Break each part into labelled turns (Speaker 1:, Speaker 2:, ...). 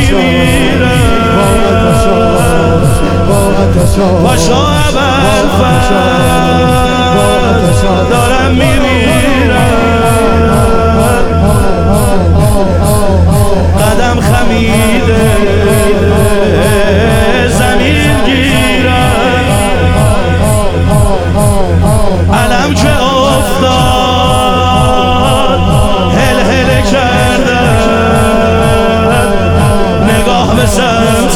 Speaker 1: میمیرم پاشو ابوالفضل دارم میمیرم قدم خمیده زمین گیرم علم که افتاد هل هل کردن نگاه به سمت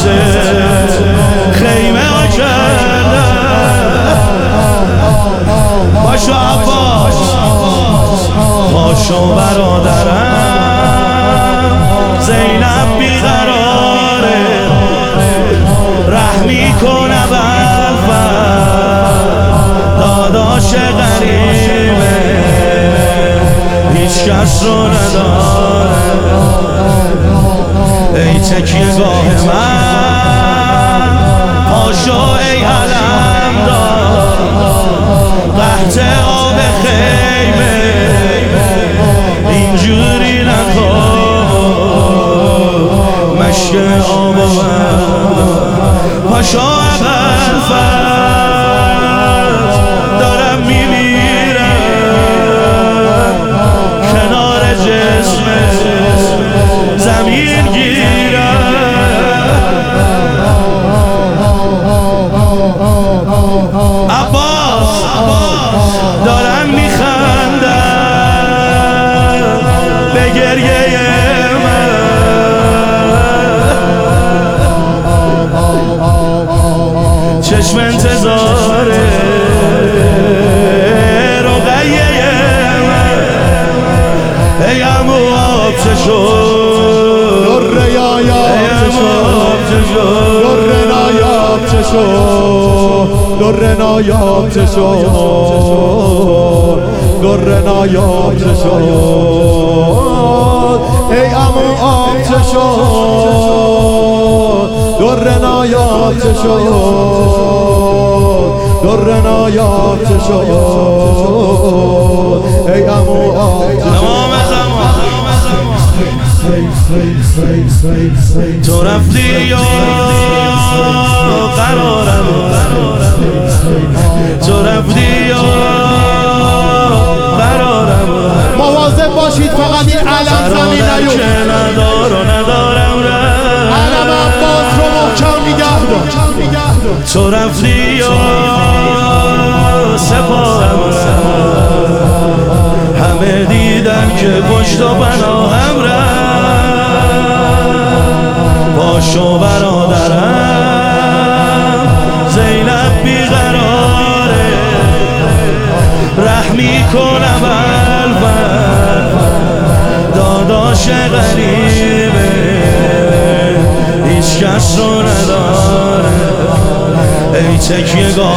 Speaker 1: خیمه ها کردن پاشو عباس پاشو برادرم زینب بیقراره رحمی کن ابوالفضل داداش غریبه هیچ کس رو نداره ای تکیه گاه من پاشو ای علم دار قحط آب خیمه اینجوری نکن مشک آب پاشو ابوالفضل دارم میمیرم کنار جسم زمین گیرم عباس دارم میخندم به گریه چشم انتظاره رقیه من ای عمو آب چه شد
Speaker 2: در نایاب چه شد در نایاب چه شد در نایاب چه شد ای عمو آب چه شد در نایاب چه شد در نایاب چه شد ای عمو آب چه شد
Speaker 1: تو رفتی یا قرارم تو رفتی یا قرارم
Speaker 2: مواظب باشید فقط این علم زمین نیفته
Speaker 1: ندارم
Speaker 2: علم عباس رو محکم نگه دار
Speaker 1: تو رفتی یا سپاهم همه دیدن که پشت و پناهم پاشو برادرم زینب بیقراره رحمی کن ابوالفضل داداش غریبه هیچ کس رو نداره ای تکیه گاه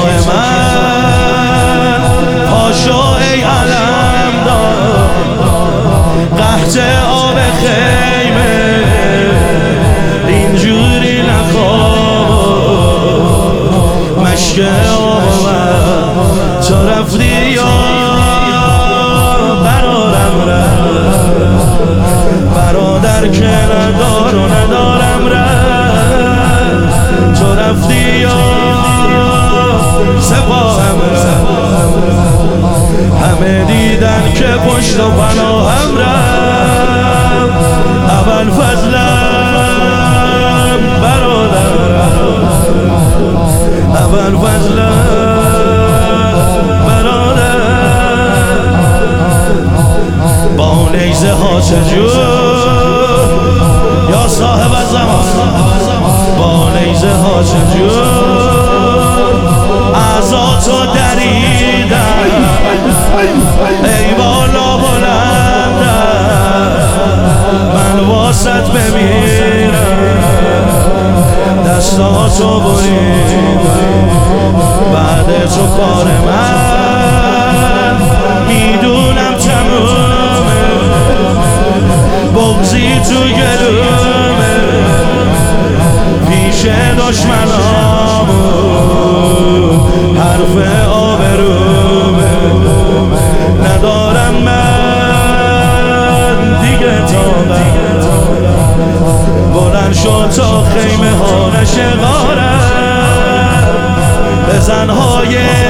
Speaker 1: من پاشو ای علم دار قحط آب خیمه اینجوری نکن مشک آب تو رفتی یا قرارم برادر که ندار و ندارم تو رفتی یا سپاهم همه دیدن که پشت و پناهم ابوالفضلم برادرم ابوالفضلم برادرم با نیزه ها چجور یا صاحب زمان با نیزه ها چجور اعضاتو دریدن ای بالا بلندم من واسط بمیرم دستاتو بریدم بعد تو کار من میدونم تمومه بغضی تو گلومه پیش دشمنامو حرف آبرومه ندارم من دیگه تا روشن شد تا خیمه ها نشه غارت به زنهای